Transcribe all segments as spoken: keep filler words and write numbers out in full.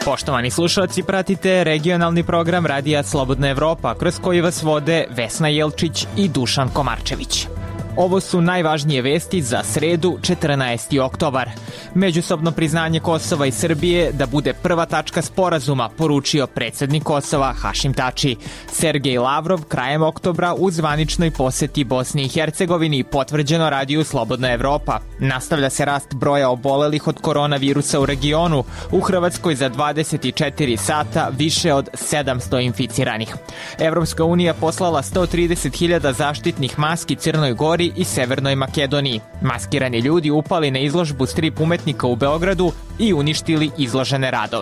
Poštovani slušalci, pratite regionalni program Radija Slobodna Evropa, kroz koji vas vode Vesna Jelčić i Dušan Komarčević. Ovo su najvažnije vesti za sredu, četrnaesti oktobar. Međusobno priznanje Kosova i Srbije da bude prva tačka sporazuma, poručio predsednik Kosova Hašim Tači. Sergej Lavrov krajem oktobra u zvaničnoj poseti Bosni i Hercegovini potvrđeno Radiju Slobodna Evropa. Nastavlja se rast broja obolelih od koronavirusa u regionu. U Hrvatskoj za dvadeset četiri sata više od sedamsto inficiranih. Evropska unija poslala sto trideset hiljada zaštitnih maski Crnoj Gori i Severnoj Makedoniji. Maskirani ljudi upali na izložbu strip umetnika u Beogradu i uništili izložene radove.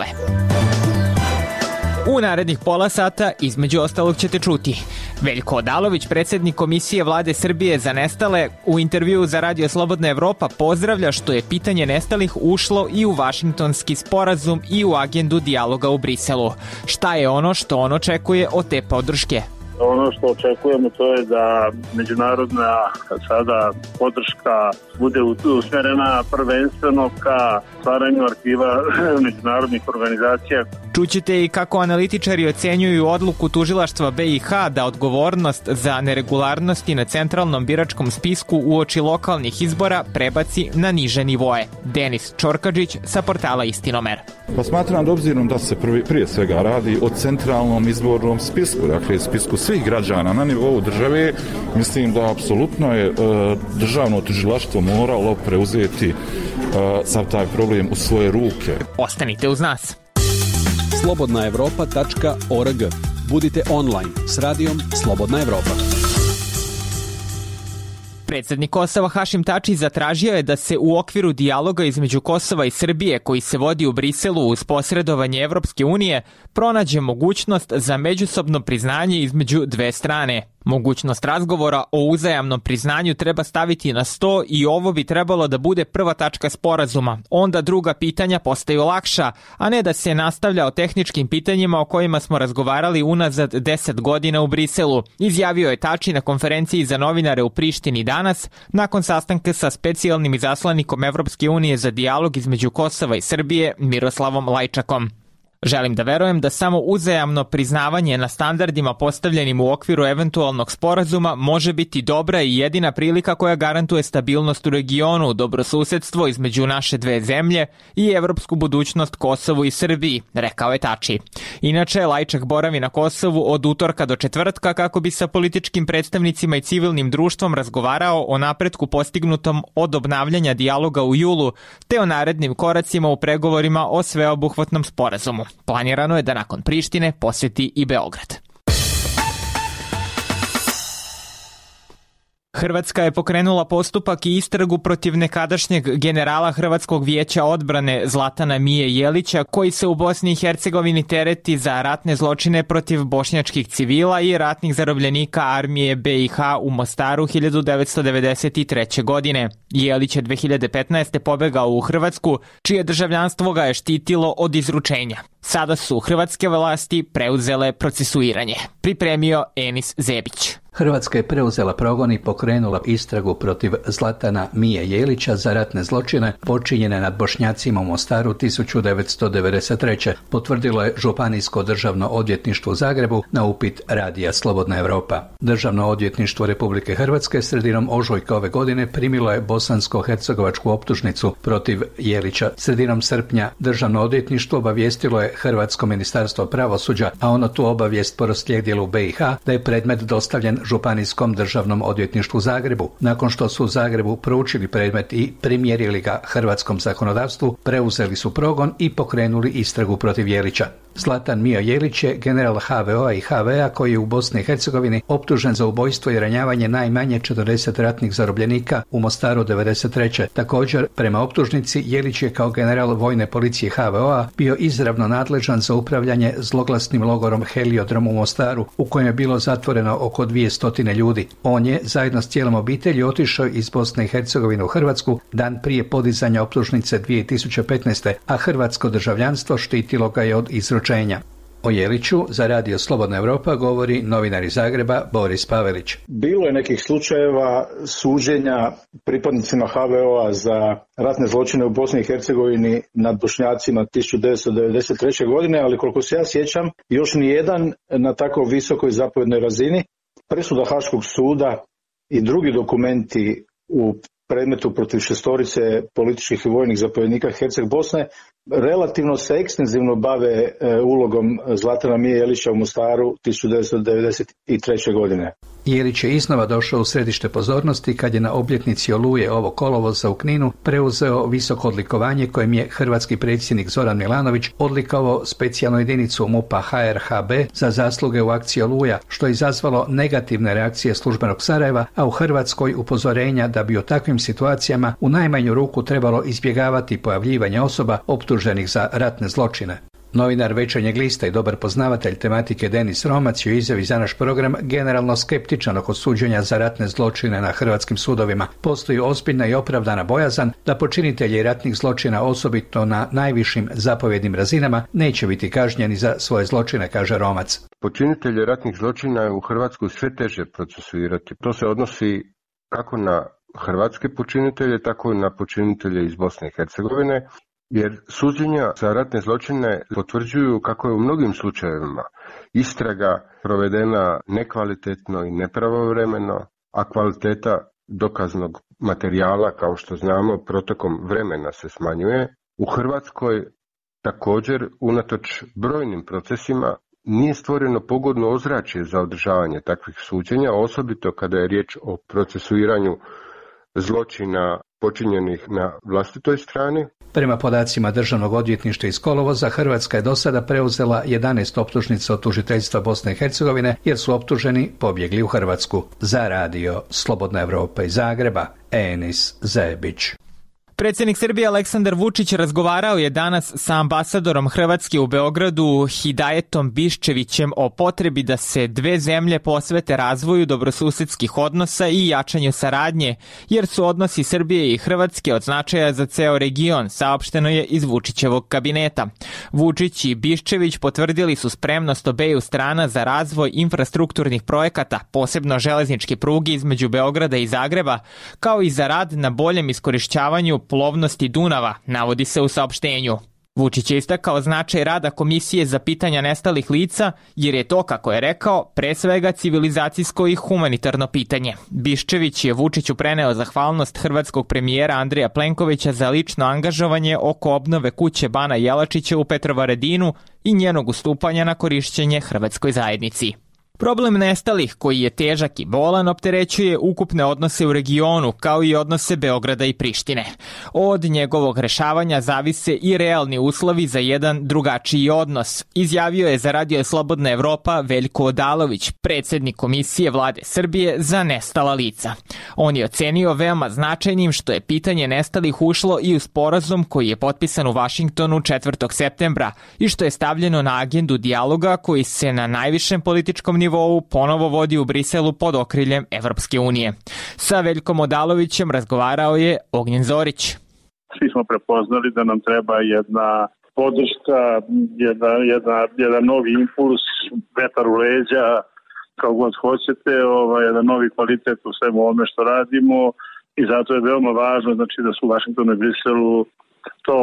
U narednih pola sata, između ostalog, ćete čuti. Veljko Odalović, predsednik Komisije Vlade Srbije za nestale, u intervjuu za Radio Slobodna Evropa pozdravlja što je pitanje nestalih ušlo i u Vašingtonski sporazum i u agendu dijaloga u Briselu. Šta je ono što on očekuje od te podrške? Ono što očekujemo to je da međunarodna sada podrška bude usmjerena prvenstveno ka stvaranju arhiva međunarodnih organizacija. Čućete i kako analitičari ocenjuju odluku tužilaštva B i H da odgovornost za neregularnosti na centralnom biračkom spisku uoči lokalnih izbora prebaci na niže nivoe. Denis Čorkadžić sa portala Istinomer. Pa smatram da obzirom da se prvi, prije svega radi o centralnom izbornom spisku, dakle spisku svih građana na nivou države, mislim da apsolutno je e, državno tužilaštvo moralo preuzeti e, sav taj problem u svoje ruke. Ostanite uz nas. slobodna evropa tačka org. Budite online s radijom Slobodna Evropa. Predsednik Kosova Hašim Tači zatražio je da se u okviru dijaloga između Kosova i Srbije, koji se vodi u Briselu uz posredovanje Evropske unije, pronađe mogućnost za međusobno priznanje između dve strane. Mogućnost razgovora o uzajamnom priznanju treba staviti na sto i ovo bi trebalo da bude prva tačka sporazuma. Onda druga pitanja postaju lakša, a ne da se nastavlja o tehničkim pitanjima o kojima smo razgovarali unazad deset godina u Briselu, izjavio je Tači na konferenciji za novinare u Prištini danas, nakon sastanka sa specijalnim izaslanikom Evropske unije za dijalog između Kosova i Srbije Miroslavom Lajčakom. Želim da verujem da samo uzajamno priznavanje na standardima postavljenim u okviru eventualnog sporazuma može biti dobra i jedina prilika koja garantuje stabilnost u regionu, dobrosusedstvo između naše dve zemlje i evropsku budućnost Kosovu i Srbiji, rekao je Tači. Inače, Lajčak boravi na Kosovu od utorka do četvrtka kako bi sa političkim predstavnicima i civilnim društvom razgovarao o napretku postignutom od obnavljanja dijaloga u julu, te o narednim koracima u pregovorima o sveobuhvatnom sporazumu. Planirano je da nakon Prištine posjeti i Beograd. Hrvatska je pokrenula postupak i istragu protiv nekadašnjeg generala Hrvatskog vijeća odbrane Zlatana Mije Jelića, koji se u Bosni i Hercegovini tereti za ratne zločine protiv bošnjačkih civila i ratnih zarobljenika armije B i H u Mostaru hiljadu devetsto devedeset treće. godine. Jelić je dve hiljade petnaeste. pobegao u Hrvatsku, čije državljanstvo ga je štitilo od izručenja. Sada su hrvatske vlasti preuzele procesuiranje. Pripremio Enis Zebić. Hrvatska je preuzela progon i pokrenula istragu protiv Zlatana Mije Jelića za ratne zločine počinjene nad Bošnjacima u Mostaru tisuću devetsto devedeset treće. Potvrdilo je Županijsko državno odvjetništvo u Zagrebu na upit Radija Slobodna Evropa. Državno odvjetništvo Republike Hrvatske sredinom ožujka ove godine primilo je bosansko-hercegovačku optužnicu protiv Jelića. Sredinom srpnja Državno odvjetništvo obavijestilo je Hrvatsko ministarstvo pravosuđa, a ono tu obavijest proslijedilo u B i H da je predmet dostavljen Županijskom državnom odvjetništvu u Zagrebu. Nakon što su u Zagrebu proučili predmet i primjerili ga hrvatskom zakonodavstvu, preuzeli su progon i pokrenuli istragu protiv Jelića. Zlatan Mijo Jelić je general H V O-a i H V-a koji je u Bosni i Hercegovini optužen za ubojstvo i ranjavanje najmanje četrdeset ratnih zarobljenika u Mostaru devedeset treće. Također, prema optužnici, Jelić je kao general vojne policije H V O-a bio izravno nadležan za upravljanje zloglasnim logorom Heliodrom u Mostaru, u kojem je bilo zatvoreno oko dvije stotine ljudi. On je, zajedno s cijelom obitelji, otišao iz Bosne i Hercegovine u Hrvatsku dan prije podizanja optužnice dvije tisuće petnaeste. a hrvatsko državljanstvo štitilo ga je od izručenja. O Jeliću za Radio Slobodna Europa govori novinar iz Zagreba Boris Pavelić. Bilo je nekih slučajeva suđenja pripadnicima ha ve o a za ratne zločine u Bosni i Hercegovini nad Bošnjacima tisuću devetsto devedeset treće. godine, ali koliko se ja sjećam, još nijedan na tako visokoj zapovjednoj razini. Presuda Haškog suda i drugi dokumenti u predmetu protiv šestorice političkih i vojnih zapovjednika Herceg Bosne relativno se ekstenzivno bave e, ulogom Zlatana Mije Jelića u Mostaru tisuću devetsto devedeset treće. godine. Jelić je iznova došao u središte pozornosti kad je na obljetnici Oluje ovog kolovoza u Kninu preuzeo visoko odlikovanje kojim je hrvatski predsjednik Zoran Milanović odlikovao specijalnu jedinicu MUP-a ha er ha be za zasluge u akciji Oluja, što je izazvalo negativne reakcije službenog Sarajeva, a u Hrvatskoj upozorenja da bi u takvim situacijama u najmanju ruku trebalo izbjegavati pojavljivanje osoba optuženih za ratne zločine. Novinar Večernjeg lista i dobar poznavatelj tematike Denis Romac je u izjavi za naš program generalno skeptičan oko suđenja za ratne zločine na hrvatskim sudovima. Postoji ozbiljna i opravdana bojazan da počinitelji ratnih zločina, osobito na najvišim zapovjednim razinama, neće biti kažnjeni za svoje zločine, kaže Romac. Počinitelje ratnih zločina je u Hrvatskoj sve teže procesuirati. To se odnosi kako na hrvatske počinitelje, tako i na počinitelje iz Bosne i Hercegovine. Jer suđenja za ratne zločine potvrđuju kako je u mnogim slučajevima istraga provedena nekvalitetno i nepravovremeno, a kvaliteta dokaznog materijala, kao što znamo, protokom vremena se smanjuje. U Hrvatskoj također, unatoč brojnim procesima, nije stvoreno pogodno ozračje za održavanje takvih suđenja, osobito kada je riječ o procesuiranju zločina počinjenih na vlastitoj strani. Prema podacima Državnog odvjetništva iz kolovoza, Hrvatska je do sada preuzela jedanaest optužnica od tužiteljstva Bosne i Hercegovine jer su optuženi pobjegli u Hrvatsku. Za Radio Slobodna Europa iz Zagreba, Enis Zebić. Predsjednik Srbije Aleksandar Vučić razgovarao je danas sa ambasadorom Hrvatske u Beogradu Hidajetom Biščevićem o potrebi da se dve zemlje posvete razvoju dobrosusedskih odnosa i jačanju saradnje, jer su odnosi Srbije i Hrvatske od značaja za ceo region, saopšteno je iz Vučićevog kabineta. Vučić i Biščević potvrdili su spremnost obeju strana za razvoj infrastrukturnih projekata, posebno železničke pruge između Beograda i Zagreba, kao i za rad na boljem iskorišćavanju plovnosti Dunava, navodi se u saopštenju. Vučić je istakao značaj rada Komisije za pitanja nestalih lica, jer je to, kako je rekao, pre svega civilizacijsko i humanitarno pitanje. Biščević je Vučiću preneo zahvalnost hrvatskog premijera Andreja Plenkovića za lično angažovanje oko obnove kuće Bana Jelačića u Petrovaradinu i njenog ustupanja na korišćenje hrvatskoj zajednici. Problem nestalih, koji je težak i bolan, opterećuje ukupne odnose u regionu, kao i odnose Beograda i Prištine. Od njegovog rešavanja zavise i realni uslovi za jedan drugačiji odnos, izjavio je za Radio Slobodna Evropa Veljko Odalović, predsjednik Komisije Vlade Srbije za nestala lica. On je ocenio veoma značajnim što je pitanje nestalih ušlo i u sporazum koji je potpisan u Vašingtonu četvrtog septembra i što je stavljeno na agendu dijaloga koji se na najvišem političkom nivou nivou ponovo vodi u Briselu pod okriljem Evropske unije. Sa Veljkom Odalovićem razgovarao je Ognjen Zorić. Svi smo prepoznali da nam treba jedna podrška, jedna, jedna, jedan novi impuls, vetar u leđa, kao god hoćete, ovaj, jedan novi kvalitet u svemu ovome što radimo i zato je veoma važno znači, da su u Vašingtonu i Briselu to,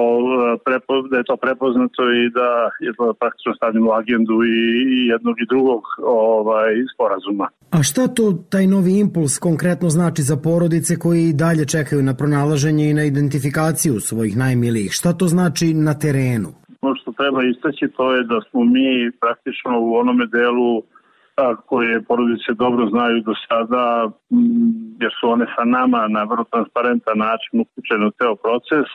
da je to prepoznato i da je to praktično stavljeno u agendu i, i jednog i drugog ovaj, sporazuma. A šta to taj novi impuls konkretno znači za porodice koji dalje čekaju na pronalaženje i na identifikaciju svojih najmilijih? Šta to znači na terenu? Ono što treba istaći to je da smo mi praktično u onome delu a, koje porodice dobro znaju do sada, m, jer su one sa nama na vrlo transparentan način uključene u ceo proces,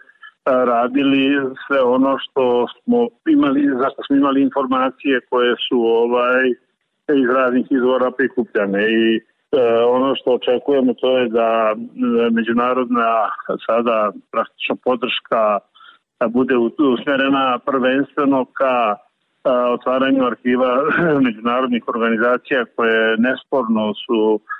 radili sve ono što smo imali, zašto smo imali informacije koje su ovaj iz raznih izvora prikupljane i e, ono što očekujemo to je da međunarodna sada praktično podrška bude usmjerena prvenstveno ka a, otvaranju arhiva međunarodnih organizacija koje nesporno su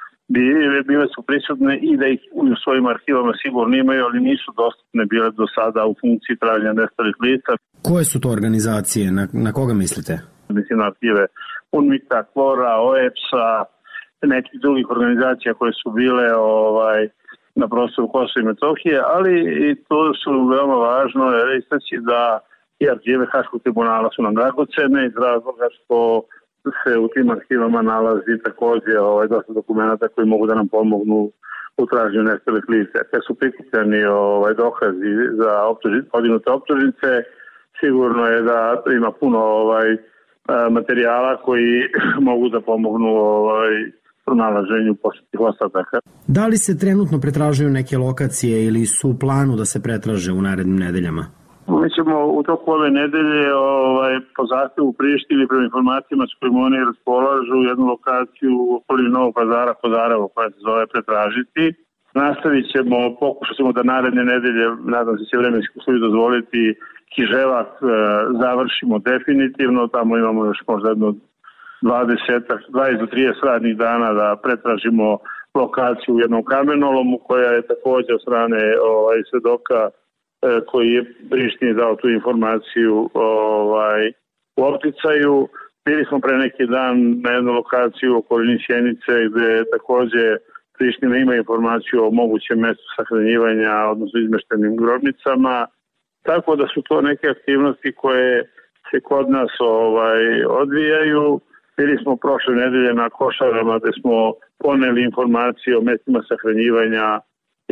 bile su prisutne i da ih u svojim arhivama sigurno imaju, ali nisu dostupne bile do sada u funkciji traženja nestalih lica. Koje su to organizacije? Na, na koga mislite? mislim na arhive UNMIK-a, KFOR-a, O E P S-a, nekih drugih organizacija koje su bile ovaj, na prostoru Kosova i Metohije, ali i to su veoma važno istaći da i arhive Haškog tribunala su nam dragocene iz razloga što se u tim arhivama nalazi također ovaj, dosta dokumenta koji mogu da nam pomognu u traženju nestalih lica. Kad su prikupljeni ovaj, dokazi za optuži, podignute optužnice, sigurno je da ima puno ovaj, materijala koji mogu da pomognu ovaj, pronalaženju posjetnih ostataka. Da li se trenutno pretražuju neke lokacije ili su u planu da se pretraže u narednim nedeljama? Mi ćemo u toku ove nedelje ovaj, po zahtevu Prištini prema informacijama s kojima oni raspolažu jednu lokaciju u okolini Novog Pazara, Kozaravo, koja se zove pretražiti. Nastavit ćemo, pokušat ćemo da naredne nedelje, nadam se će vremenski uslovi dozvoliti, Kiževak e, završimo definitivno, tamo imamo još možda jedno dvadeset do trideset radnih dana da pretražimo lokaciju u jednom kamenolomu koja je također od strane ovaj, svedoka e, koji je Prištini dao tu informaciju ovaj, u opticaju. Bili smo pre neki dan na jednu lokaciju u okolini Sjenice gde također Priština ima informaciju o mogućem mjestu sahranjivanja, odnosno izmeštenim grobnicama. Tako da su to neke aktivnosti koje se kod nas ovaj, odvijaju. Bili smo prošle nedelje na Košarama gde smo poneli informacije o mjestima sahranjivanja e,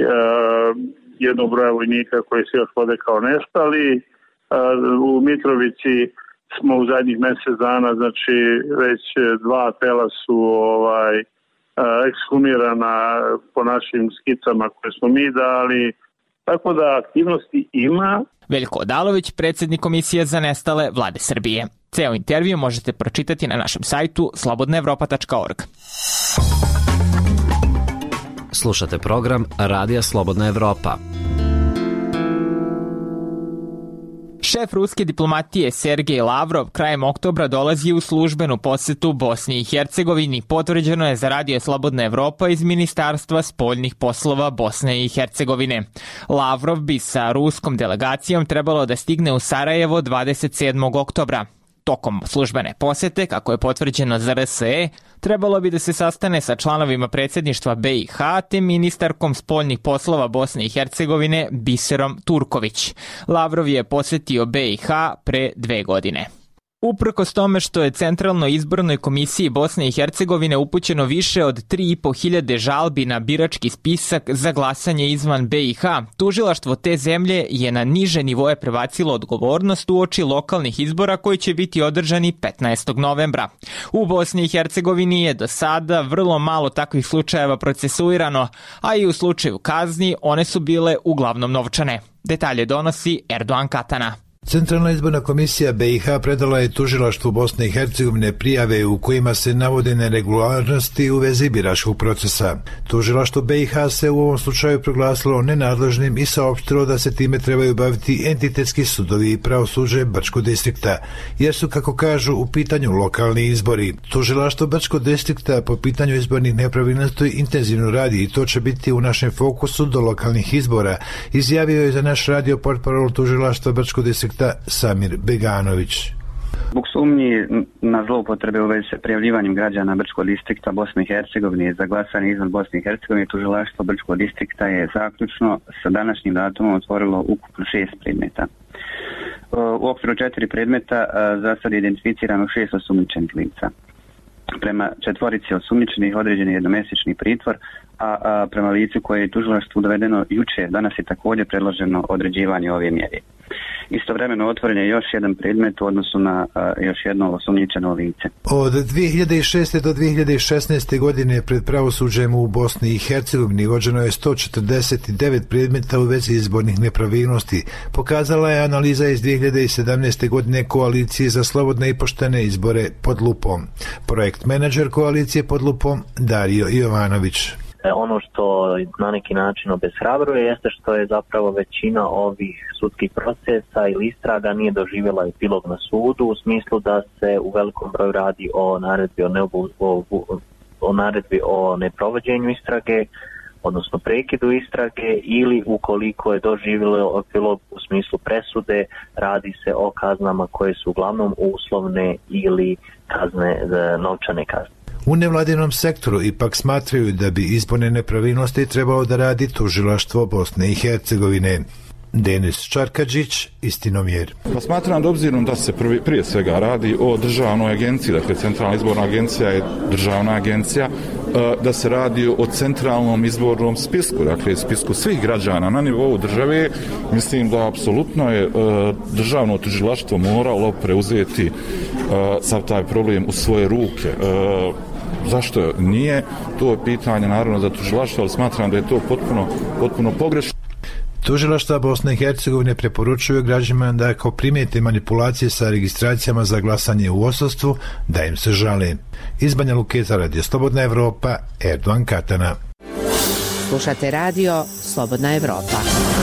jednog broja vojnika koji se još vode kao nestali. E, u Mitrovici smo u zadnjih mjesec dana, znači već dva tela su ovaj, ekshumirana po našim skicama koje smo mi dali. Tako da aktivnosti ima. Veljko Odalović, predsjednik Komisije za nestale Vlade Srbije. Ceo intervju možete pročitati na našem sajtu slobodna evropa tačka org. Slušate program Radija Slobodna Evropa. Šef ruske diplomatije Sergej Lavrov krajem oktobra dolazi u službenu posetu Bosni i Hercegovini, potvrđeno je za Radio Slobodna Evropa iz Ministarstva spoljnih poslova Bosne i Hercegovine. Lavrov bi sa ruskom delegacijom trebalo da stigne u Sarajevo dvadeset sedmog oktobra. Tokom službene posete, kako je potvrđeno za R S E, trebalo bi da se sastane sa članovima predsjedništva B i H te ministarkom spoljnih poslova Bosne i Hercegovine Biserom Turković. Lavrov je posetio B i H pre dve godine. Uprkos tome što je Centralnoj izbornoj komisiji Bosne i Hercegovine upućeno više od tri i po hiljade žalbi na birački spisak za glasanje izvan B i H, tužilaštvo te zemlje je na niže nivoje prebacilo odgovornost uoči lokalnih izbora koji će biti održani petnaestog novembra. U Bosni i Hercegovini je do sada vrlo malo takvih slučajeva procesuirano, a i u slučaju kazni one su bile uglavnom novčane. Detalje donosi Erdoğan Katana. Centralna izborna komisija B i H predala je tužilaštvu Bosne i Hercegovine prijave u kojima se navode neregularnosti u vezi biračkog procesa. Tužilaštvo B i H se u ovom slučaju proglasilo nenadležnim i saopštilo da se time trebaju baviti entitetski sudovi i pravosuđe Brčkog distrikta, jer su, kako kažu, u pitanju lokalni izbori. Tužilaštvo Brčkog distrikta po pitanju izbornih nepravilnosti intenzivno radi i to će biti u našem fokusu do lokalnih izbora, izjavio je za naš radio portparol tužilaštva Brčkog distrikta Samir Beganović. Zbog sumnji na zloupotrebe u vezi sa prijavljivanjem građana Brčkog distrikta Bosne i Hercegovine za glasanje izvan Bosne i Hercegovine, tužilaštvo Brčkog distrikta je zaključno sa današnjim datumom otvorilo ukupno šest predmeta. U okviru četiri predmeta za sad je identificirano šest osumnjičenih lica. Prema četvorici osumnjičenih određen je jednomjesečni pritvor, a, a prema licu koje je tužilaštvu dovedeno juče, danas je također predloženo određivanje ove mjere. Istovremeno otvoren je još jedan predmet u odnosu na a, još jedno osumnjičeno lice. Od dvije hiljade šeste do dvije hiljade šesnaeste godine pred pravosuđem u Bosni i Hercegovini vođeno je sto četrdeset devet predmeta u vezi izbornih nepravilnosti. Pokazala je analiza iz dvije hiljade sedamnaeste godine Koalicije za slobodne i poštene izbore pod lupom. Projekt menadžer Koalicije pod lupom Dario Jovanović. Ono što na neki način obeshrabruje jeste što je zapravo većina ovih sudskih procesa ili istraga nije doživjela epilog na sudu, u smislu da se u velikom broju radi o naredbi o, neobu, o, o naredbi o neprovođenju istrage, odnosno prekidu istrage, ili ukoliko je doživjelo epilog u smislu presude, radi se o kaznama koje su uglavnom uslovne ili kazne, novčane kazne. U nevladinom sektoru ipak smatraju da bi izborne nepravilnosti trebalo da radi tužilaštvo Bosne i Hercegovine. Denis Čarkadžić, Istinomjer. Pa smatram da obzirom da se prvi, prije svega radi o državnoj agenciji, dakle Centralna izborna agencija je državna agencija, da se radi o centralnom izbornom spisku, dakle spisku svih građana na nivou države. Mislim da apsolutno je državno tužilaštvo moralo preuzeti sav taj problem u svoje ruke. Zašto nije? To je pitanje naravno za tužilaštvo, ali smatram da je to potpuno, potpuno pogrešno. Tužilaštva Bosne i Hercegovine preporučuju građanima da ako primijete manipulacije sa registracijama za glasanje u odsustvu, da im se žale. Iz Banja Luke za Radio Slobodna Evropa, Erdogan Katana. Slušate radio Slobodna Evropa.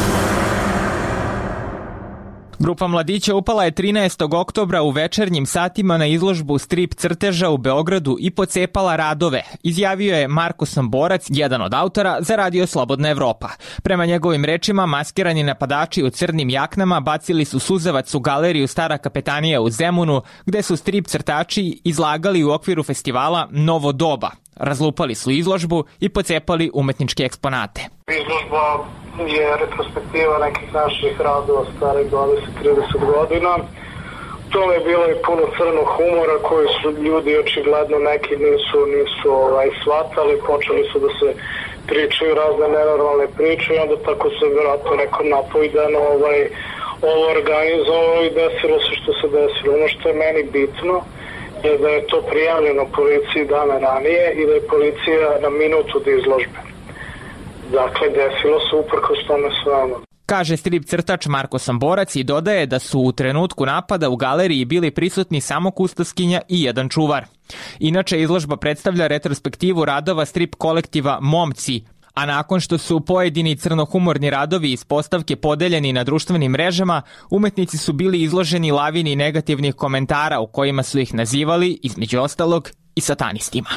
Grupa mladića upala je trinaestog oktobra u večernjim satima na izložbu strip crteža u Beogradu i pocepala radove, izjavio je Marko Samborac, jedan od autora, za Radio Slobodna Evropa. Prema njegovim rečima, maskirani napadači u crnim jaknama bacili su suzavac u galeriju Stara kapetanija u Zemunu, gde su strip crtači izlagali u okviru festivala Novo doba. Razlupali su izložbu i pocepali umetničke eksponate. Izložba je retrospektiva nekih naših radova starih dvadeset trideset godina. U tome je bilo i puno crnog humora koji su ljudi očigledno neki nisu, nisu ovaj, shvatali, počeli su da se pričaju razne nenormalne priče i onda tako se vjerojatno neko napojdano ovaj, ovo organizovalo i desilo se što se desilo. Ono što je meni bitno je da je to prijavljeno policiji dana ranije i da je policija na minutu od izložbe. Dakle, desilo se uprkos tome svemu. Kaže strip crtač Marko Samborac i dodaje da su u trenutku napada u galeriji bili prisutni samo kustoskinja i jedan čuvar. Inače, izložba predstavlja retrospektivu radova strip kolektiva Momci, a nakon što su pojedini crnohumorni radovi iz postavke podeljeni na društvenim mrežama, umetnici su bili izloženi lavini negativnih komentara u kojima su ih nazivali, između ostalog, i satanistima.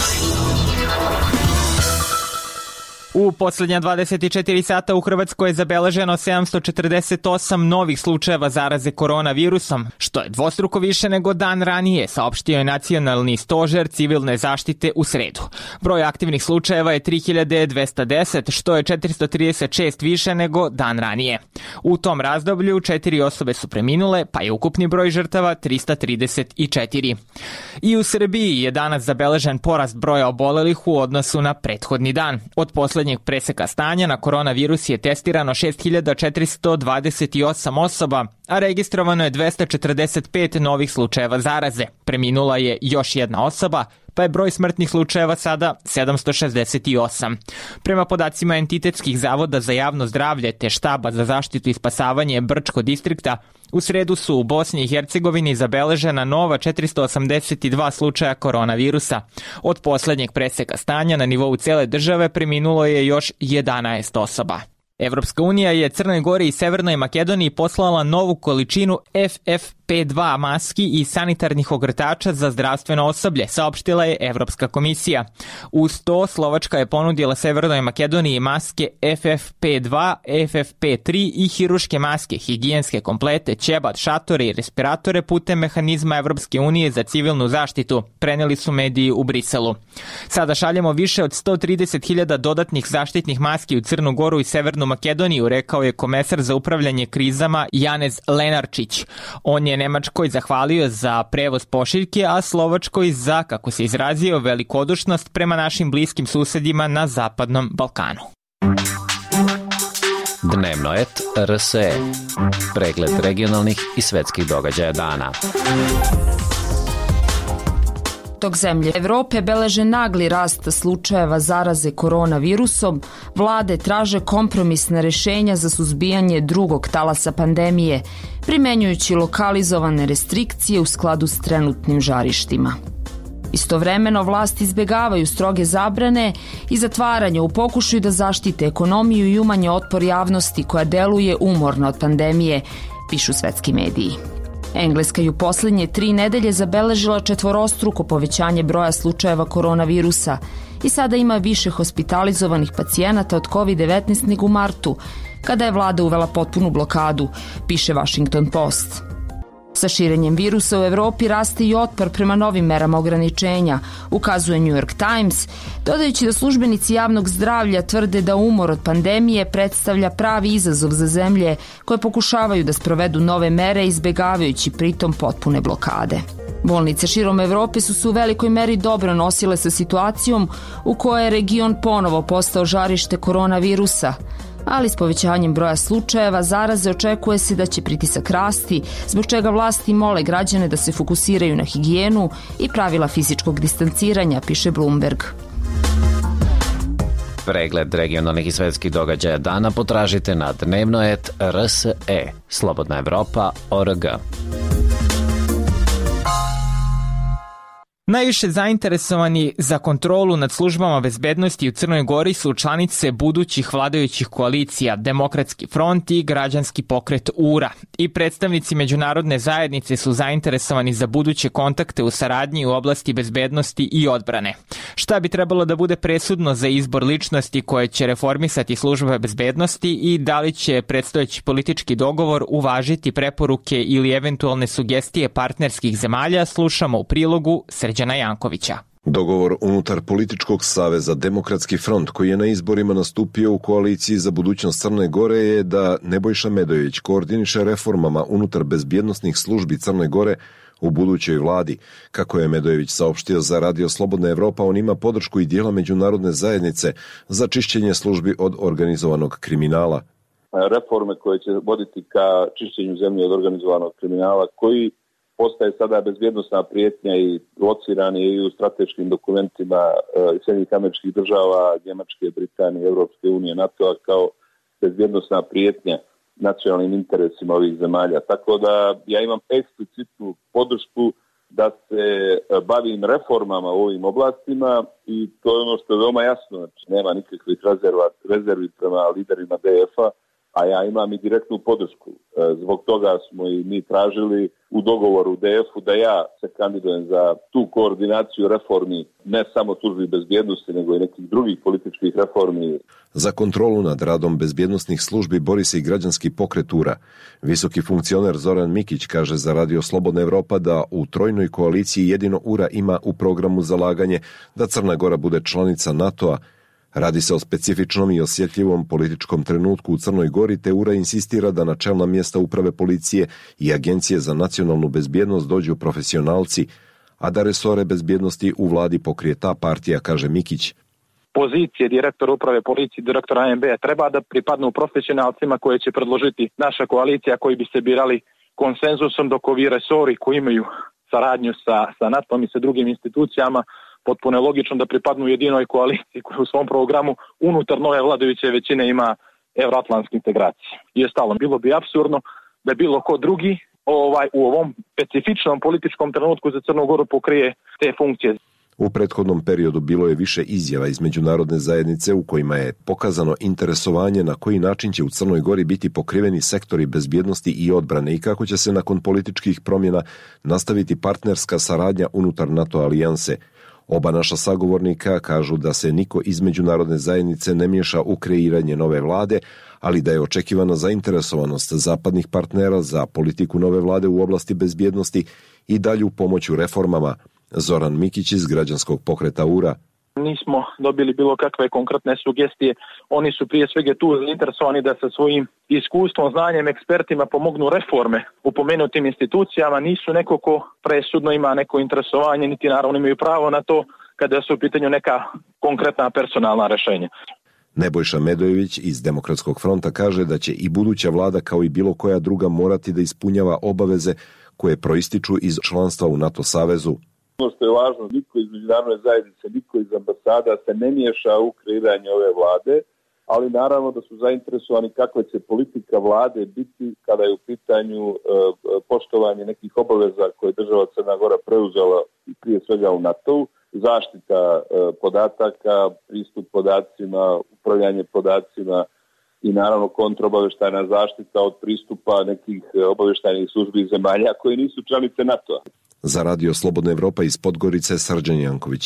U posljednja dvadeset četiri sata u Hrvatskoj je zabeleženo sedamsto četrdeset osam novih slučajeva zaraze koronavirusom, što je dvostruko više nego dan ranije, saopštio je Nacionalni stožer civilne zaštite u sredu. Broj aktivnih slučajeva je tri hiljade dvesta deset, što je četiristo trideset šest više nego dan ranije. U tom razdoblju četiri osobe su preminule, pa je ukupni broj žrtava trista trideset četiri. I u Srbiji je danas zabeležen porast broja obolelih u odnosu na prethodni dan. Od poslednjeg preseka stanja na koronavirus je testirano šest hiljada četiristo dvadeset osam osoba, a registrovano je dvesta četrdeset pet novih slučajeva zaraze. Preminula je još jedna osoba, pa je broj smrtnih slučajeva sada sedamsto šezdeset osam. Prema podacima entitetskih zavoda za javno zdravlje te štaba za zaštitu i spasavanje Brčko distrikta, u sredu su u Bosni i Hercegovini zabeležena nova četiristo osamdeset dva slučaja koronavirusa. Od poslednjeg preseka stanja na nivou cele države preminulo je još jedanaest osoba. Evropska unija je Crnoj Gori i Severnoj Makedoniji poslala novu količinu F F P dva maski i sanitarnih ogrtača za zdravstveno osoblje, saopštila je Evropska komisija. Uz to, Slovačka je ponudila Severnoj Makedoniji maske F F P dva, F F P tri i hiruške maske, higijenske komplete, ćebat, šatore i respiratore putem mehanizma Evropske unije za civilnu zaštitu, preneli su mediji u Briselu. Sada šaljemo više od sto trideset hiljada dodatnih zaštitnih maski u Crnu Goru i Severnu Makedoniju, rekao je komesar za upravljanje krizama Janez Lenarčić. On je Nemačkoj zahvalio za prevoz pošiljke, a Slovačkoj za, kako se izrazio, velikodušnost prema našim bliskim susedima na Zapadnom Balkanu. Dnevno et R S E. Pregled regionalnih i svetskih događaja dana. Dok zemlje Evrope beleže nagli rast slučajeva zaraze koronavirusom, vlade traže kompromisna rešenja za suzbijanje drugog talasa pandemije, primenjujući lokalizovane restrikcije u skladu s trenutnim žarištima. Istovremeno, vlasti izbegavaju stroge zabrane i zatvaranje u pokušaju da zaštite ekonomiju i umanje otpor javnosti koja deluje umorno od pandemije, pišu svetski mediji. Engleska je u poslednje tri nedelje zabeležila četvorostruko povećanje broja slučajeva koronavirusa i sada ima više hospitalizovanih pacijenata od kovid devetnaest nego u martu, kada je vlada uvela potpunu blokadu, piše Washington Post. Sa širenjem virusa u Evropi raste i otpor prema novim merama ograničenja, ukazuje New York Times, dodajući da službenici javnog zdravlja tvrde da umor od pandemije predstavlja pravi izazov za zemlje koje pokušavaju da sprovedu nove mere izbegavajući pritom potpune blokade. Bolnice širom Evrope su se u velikoj meri dobro nosile sa situacijom u kojoj je region ponovo postao žarište koronavirusa, ali s povećanjem broja slučajeva zaraze očekuje se da će pritisak rasti, zbog čega vlasti mole građane da se fokusiraju na higijenu i pravila fizičkog distanciranja, piše Bloomberg. Pregled regionalnih i svetskih događaja dana potražite na dnevno et er es e, slobodna evropa tačka org. Najviše zainteresovani za kontrolu nad službama bezbednosti u Crnoj Gori su članice budućih vladajućih koalicija Demokratski front i Građanski pokret U R A. I predstavnici međunarodne zajednice su zainteresovani za buduće kontakte u saradnji u oblasti bezbednosti i odbrane. Šta bi trebalo da bude presudno za izbor ličnosti koje će reformisati službe bezbednosti i da li će predstojeći politički dogovor uvažiti preporuke ili eventualne sugestije partnerskih zemalja, slušamo u prilogu Srđana Jankovića. Dogovor unutar političkog saveza Demokratski front koji je na izborima nastupio u koaliciji za budućnost Crne Gore je da Nebojša Medojević koordiniše reformama unutar bezbjednosnih službi Crne Gore u budućoj vladi. Kako je Medojević saopštio za Radio Slobodna Evropa, on ima podršku i dijela međunarodne zajednice za čišćenje službi od organizovanog kriminala. Reforme koje će voditi ka čišćenju zemlje od organizovanog kriminala, koji postaje sada bezbjednosna prijetnja i lociran je i u strateškim dokumentima Sjedinjenih Američkih Država, Njemačke, Britanije, Europske unije, NATO-a kao bezbjednosna prijetnja nacionalnim interesima ovih zemalja. Tako da ja imam eksplicitnu podršku da se bavim reformama u ovim oblastima i to je ono što je veoma jasno. Znači, nema nikakvih rezerva, rezervi prema liderima D F-a, a ja imam i direktnu podršku. Zbog toga smo i mi tražili u dogovoru D F-u da ja se kandidujem za tu koordinaciju reformi, ne samo službi bezbjednosti, nego i nekih drugih političkih reformi. Za kontrolu nad radom bezbjednosnih službi bori se i Građanski pokret U R A. Visoki funkcioner Zoran Mikić kaže za Radio Slobodna Evropa da u trojnoj koaliciji jedino U R A ima u programu zalaganje da Crna Gora bude članica NATO-a. Radi se o specifičnom i osjetljivom političkom trenutku u Crnoj Gori, te U R A insistira da na čelna mjesta uprave policije i Agencije za nacionalnu bezbjednost dođu profesionalci, a da resore bezbjednosti u vladi pokrije ta partija, kaže Mikić. Pozicije direktora uprave policije, direktora A M B treba da pripadnu profesionalcima koje će predložiti naša koalicija, koji bi se birali konsenzusom, dok ovi resori koji imaju saradnju sa, sa NATO-om i sa drugim institucijama, potpuno je logično da pripadnu jedinoj koaliciji koja u svom programu unutar nove vladajuće većine ima evroatlantske integracije. I ostalo, bilo bi apsurdno da bilo ko drugi ovaj, u ovom specifičnom političkom trenutku za Crnu Goru pokrije te funkcije. U prethodnom periodu bilo je više izjava iz međunarodne zajednice u kojima je pokazano interesovanje na koji način će u Crnoj Gori biti pokriveni sektori bezbjednosti i odbrane i kako će se nakon političkih promjena nastaviti partnerska saradnja unutar NATO alijanse. Oba naša sagovornika kažu da se niko iz međunarodne zajednice ne miješa u kreiranje nove vlade, ali da je očekivana zainteresovanost zapadnih partnera za politiku nove vlade u oblasti bezbjednosti i dalju pomoć u reformama. Zoran Mikić iz Građanskog pokreta U R A. Nismo dobili bilo kakve konkretne sugestije. Oni su prije svega tu interesovani da sa svojim iskustvom, znanjem, ekspertima pomognu reforme u pomenutim institucijama. Nisu neko ko presudno ima neko interesovanje, niti naravno imaju pravo na to kada su u pitanju neka konkretna personalna rješenja. Nebojša Medojević iz Demokratskog fronta kaže da će i buduća vlada kao i bilo koja druga morati da ispunjava obaveze koje proističu iz članstva u NATO savezu. Ono što je važno, niko iz međunarodne zajednice, niko iz ambasada se ne miješa u kreiranje ove vlade, ali naravno da su zainteresovani kakva će politika vlade biti kada je u pitanju e, poštovanje nekih obaveza koje je država Crna Gora preuzela prije svega u NATO-u, zaštita e, podataka, pristup podacima, upravljanje podacima i naravno kontraobavještajna zaštita od pristupa nekih obavještajnih službi zemalja koje nisu članice NATO-a. Za Radio Slobodna Evropa iz Podgorice, Srđan Janković.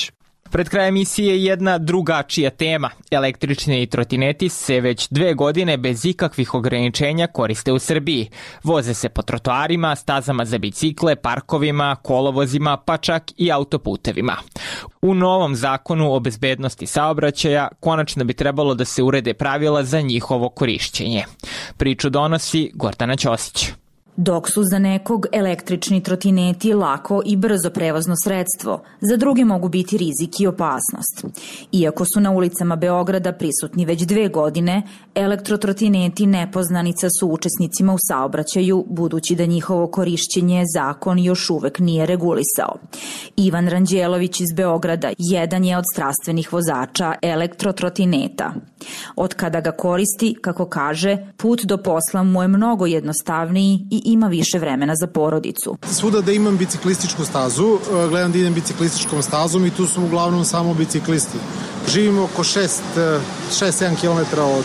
Pred kraj emisije jedna drugačija tema. Električni trotineti se već dve godine bez ikakvih ograničenja koriste u Srbiji. Voze se po trotoarima, stazama za bicikle, parkovima, kolovozima, pa čak i autoputevima. U novom zakonu o bezbednosti saobraćaja konačno bi trebalo da se urede pravila za njihovo korišćenje. Priču donosi Gordana Ćosić. Dok su za nekog električni trotineti lako i brzo prevozno sredstvo, za druge mogu biti rizik i opasnost. Iako su na ulicama Beograda prisutni već dve godine, elektrotrotineti nepoznanica su učesnicima u saobraćaju, budući da njihovo korišćenje zakon još uvek nije regulisao. Ivan Ranđelović iz Beograda jedan je od strastvenih vozača elektrotrotineta. Od kada ga koristi, kako kaže, put do posla mu je mnogo jednostavniji i ima više vremena za porodicu. Svuda da imam biciklističku stazu, gledam da idem biciklističkom stazom i tu su uglavnom samo biciklisti. Živimo oko šest do sedam kilometara od,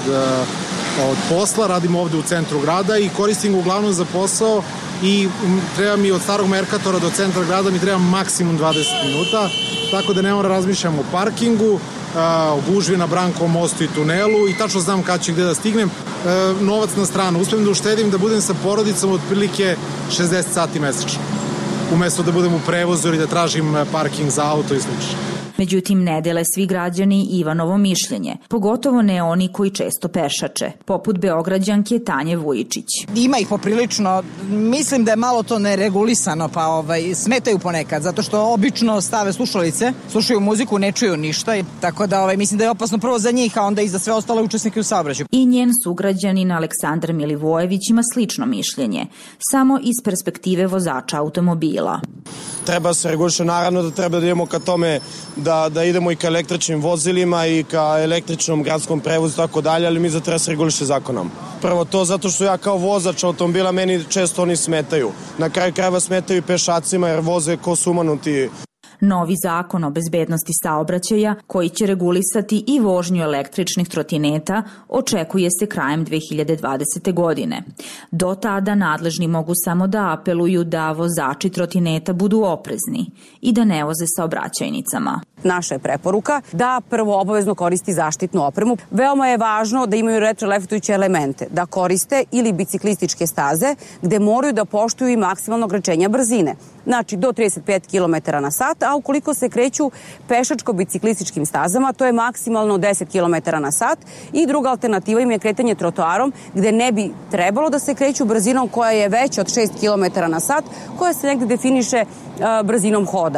od posla, radim ovde u centru grada i koristim ga uglavnom za posao i treba mi od starog Merkatora do centra grada mi treba maksimum dvadeset minuta, tako da ne moram razmišljam o parkingu, o gužvi na Brankovom mostu i tunelu i tačno znam kad ću gde da stignem. Novac na stranu, uspijem da uštedim da budem sa porodicom otprilike šezdeset sati mesečno, umesto da budem u prevozu ili da tražim parking za auto i slično. Međutim, ne dele svi građani Ivanovo mišljenje, pogotovo ne oni koji često pešače, poput Beograđanke Tanje Vujičić. Ima ih poprilično, mislim da je malo to neregulisano, pa ovaj, smetaju ponekad, zato što obično stave slušalice, slušaju muziku, ne čuju ništa, tako da ovaj, mislim da je opasno prvo za njih, a onda i za sve ostale učesnike u saobraćaju. I njen sugrađanin Aleksandar Milivojević ima slično mišljenje, samo iz perspektive vozača automobila. Treba se reguliše, naravno da treba da idemo ka tome da, da idemo i ka električnim vozilima i ka električnom gradskom prevozu i tako dalje, ali mi za treba se reguliše zakonom. Prvo to zato što ja kao vozač automobila meni često oni smetaju. Na kraju krajeva smetaju i pešacima jer voze ko sumanuti. Novi zakon o bezbednosti saobraćaja, koji će regulisati i vožnju električnih trotineta, očekuje se krajem dve hiljade dvadesete. godine. Do tada nadležni mogu samo da apeluju da vozači trotineta budu oprezni i da ne voze saobraćajnicama. Naša je preporuka da prvo obavezno koristi zaštitnu opremu. Veoma je važno da imaju retroreflektujuće elemente, da koriste ili biciklističke staze gde moraju da poštuju i maksimalno ograničenja brzine. Znači do trideset pet kilometara na sat, a ukoliko se kreću pešačko-biciklističkim stazama, to je maksimalno deset kilometara na sat i druga alternativa im je kretanje trotoarom gde ne bi trebalo da se kreću brzinom koja je veća od šest kilometara na sat, koja se negde definiše uh, brzinom hoda.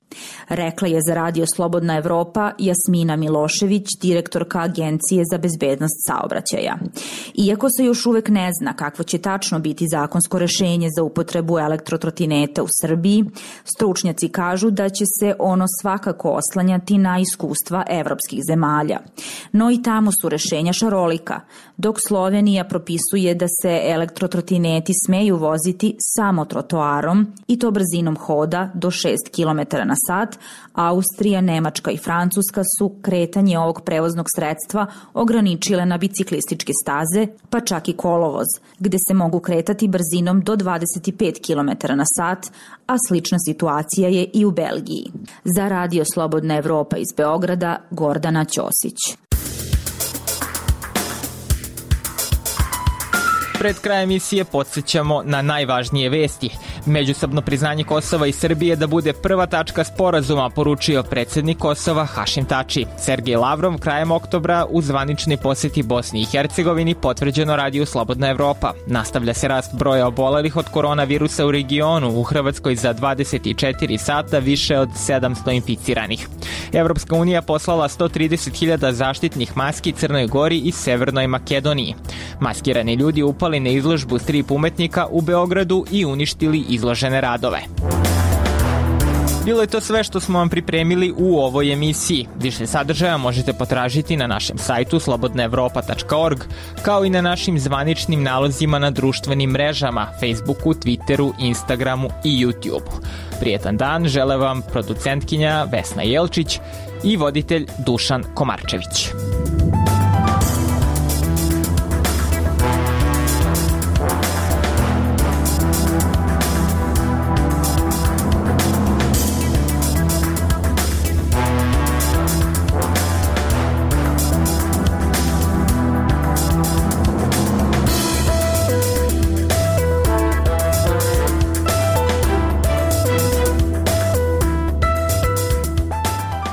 Rekla je za Radio Slobodna Evropa Jasmina Milošević, direktorka Agencije za bezbednost saobraćaja. Iako se još uvek ne zna kakvo će tačno biti zakonsko rešenje za upotrebu elektrotrotineta u Srbiji, stručnjaci kažu da će se ono svakako oslanjati na iskustva evropskih zemalja. No i tamo su rešenja šarolika, dok Slovenija propisuje da se elektrotrotineti smeju voziti samo trotoarom i to brzinom hoda do šest kilometara na sat, Austrija, Nemačka i Francuska su kretanje ovog prevoznog sredstva ograničile na biciklističke staze, pa čak i kolovoz, gde se mogu kretati brzinom do dvadeset pet kilometara na sat, a slična situacija je i u Belgiji. Za Radio Slobodna Evropa iz Beograda, Gordana Ćosić. Pred kraj emisije podsjećamo na najvažnije vesti. Međusobno priznanje Kosova i Srbije da bude prva tačka sporazuma, poručio predsjednik Kosova Hašim Tači. Sergej Lavrov krajem oktobra u zvaničnoj poseti Bosni i Hercegovini, potvrđeno Radio Slobodna Evropa. Nastavlja se rast broja obolelih od koronavirusa u regionu, u Hrvatskoj za dvadeset četiri sata više od sedamsto inficiranih. Evropska unija poslala sto trideset hiljada zaštitnih maski Crnoj Gori i Severnoj Makedoniji. Maskirani ljudi upali na izložbu strip umetnika u Beogradu i uništili izložene radove. Bilo je to sve što smo vam pripremili u ovoj emisiji. Više sadržaja možete potražiti na našem sajtu slobodna evropa tačka org, kao i na našim zvaničnim nalozima na društvenim mrežama, Facebooku, Twitteru, Instagramu i YouTubeu. Prijetan dan žele vam producentkinja Vesna Jelčić i voditelj Dušan Komarčević.